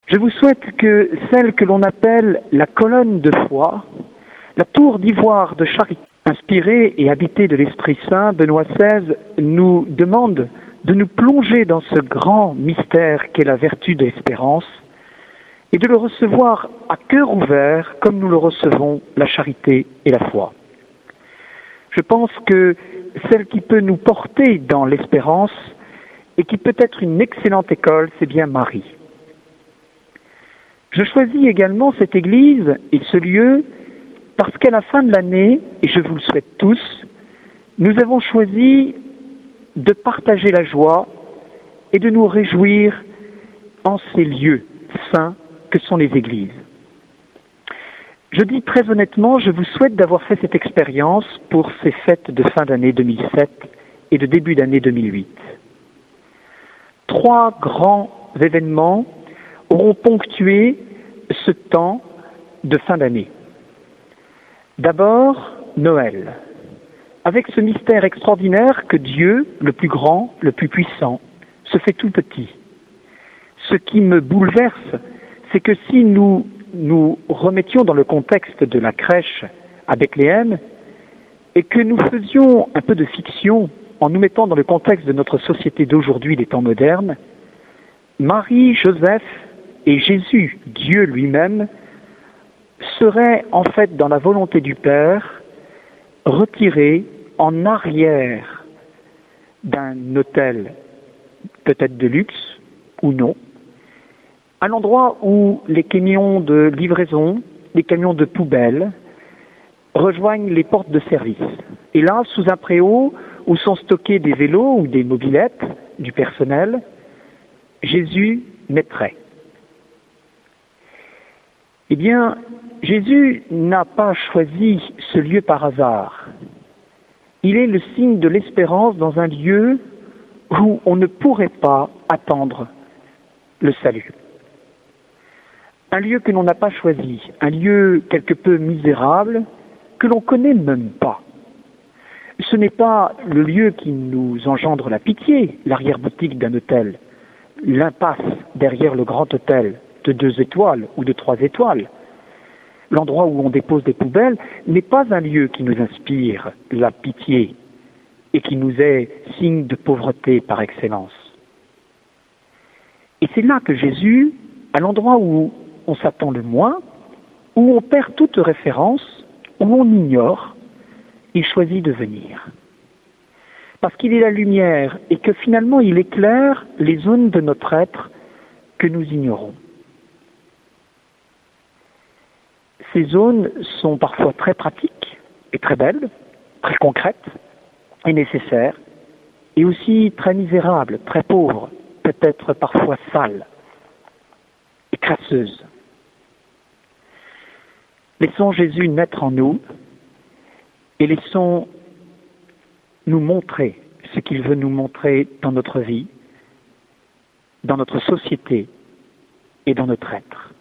Je vous souhaite que celle que l'on appelle la colonne de foi, la tour d'ivoire de charité, inspirée et habitée de l'Esprit Saint, Benoît XVI nous demande de nous plonger dans ce grand mystère qu'est la vertu de l'espérance et de le recevoir à cœur ouvert comme nous le recevons la charité et la foi. Je pense que celle qui peut nous porter dans l'espérance et qui peut être une excellente école, c'est bien Marie. Je choisis également cette église et ce lieu parce qu'à la fin de l'année, et je vous le souhaite tous, nous avons choisi de partager la joie et de nous réjouir en ces lieux saints que sont les églises. Je dis très honnêtement, je vous souhaite d'avoir fait cette expérience pour ces fêtes de fin d'année 2007 et de début d'année 2008. 3 grands événements auront ponctué ce temps de fin d'année. D'abord, Noël, avec ce mystère extraordinaire que Dieu, le plus grand, le plus puissant, se fait tout petit. Ce qui me bouleverse, c'est que si nous remettions dans le contexte de la crèche à Bethléem et que nous faisions un peu de fiction en nous mettant dans le contexte de notre société d'aujourd'hui, des temps modernes, Marie, Joseph et Jésus, Dieu lui-même, seraient en fait dans la volonté du Père retirés en arrière d'un hôtel peut-être de luxe ou non, à l'endroit où les camions de livraison, les camions de poubelle rejoignent les portes de service. Et là, sous un préau où sont stockés des vélos ou des mobylettes du personnel, Jésus naîtrait. Eh bien, Jésus n'a pas choisi ce lieu par hasard. Il est le signe de l'espérance dans un lieu où on ne pourrait pas attendre le salut. Un lieu que l'on n'a pas choisi, un lieu quelque peu misérable, que l'on connaît même pas. Ce n'est pas le lieu qui nous engendre la pitié, l'arrière-boutique d'un hôtel, l'impasse derrière le grand hôtel de 2 étoiles ou de 3 étoiles. L'endroit où on dépose des poubelles n'est pas un lieu qui nous inspire la pitié et qui nous est signe de pauvreté par excellence. Et c'est là que Jésus, à l'endroit où on s'attend le moins, où on perd toute référence, où on ignore, il choisit de venir. Parce qu'il est la lumière et que finalement il éclaire les zones de notre être que nous ignorons. Ces zones sont parfois très pratiques et très belles, très concrètes et nécessaires, et aussi très misérables, très pauvres, peut-être parfois sales et crasseuses. Laissons Jésus naître en nous et laissons nous montrer ce qu'il veut nous montrer dans notre vie, dans notre société et dans notre être.